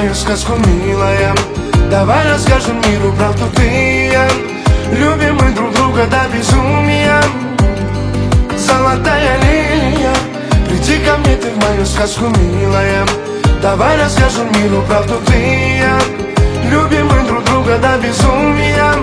мою сказку, милая. Давай расскажем миру правду, ты и я. Любим мы друг друга до безумия. Золотая лилия, приди ко мне ты в мою сказку, милая. Давай расскажем миру правду, ты и я. Любим мы друг друга до безумия.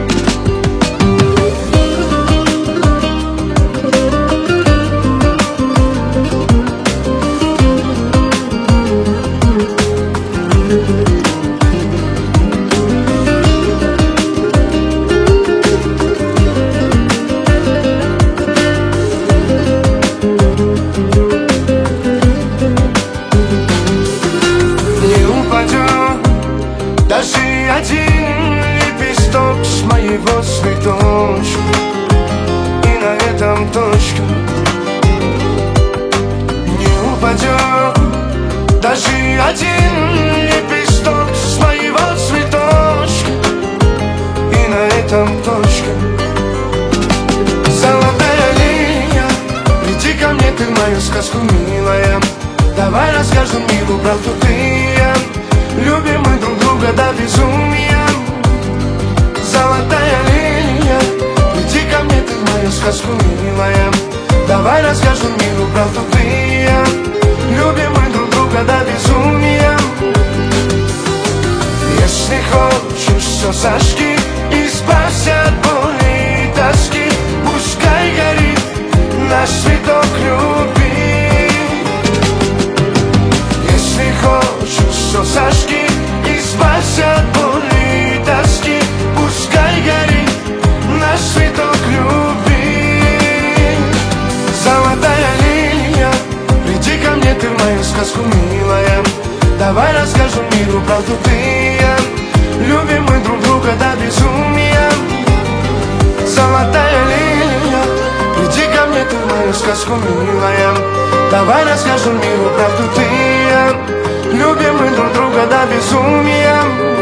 Даже один лепесток с моего цветочка, и на этом точка. Не упадет даже один лепесток с моего цветочка, и на этом точка. Золотая линия, приди ко мне ты в мою сказку, милая. Давай расскажем миру правду, ты и я. Любим мы друг друга до безумия. Золотая линия, приди ко мне ты в мою сказку, милая. Давай расскажем миру правду, ты и я. Любим мы друг друга до безумия. Если хочешь, все сожги, избавься от боли и тоски. Пускай горит наш цветок любви. Если хочешь, все сожги, избавься от боли и тоски. Пускай горит наш цветок любви. Золотая линия, приди ко мне ты в мою сказку, милая. Давай расскажем миру правду, ты и я. Любим мы друг друга до безумия. Золотая линия, приди ко мне ты в мою сказку, милая. Давай расскажем миру правду, ты и я. Любим мы друг друга до безумия.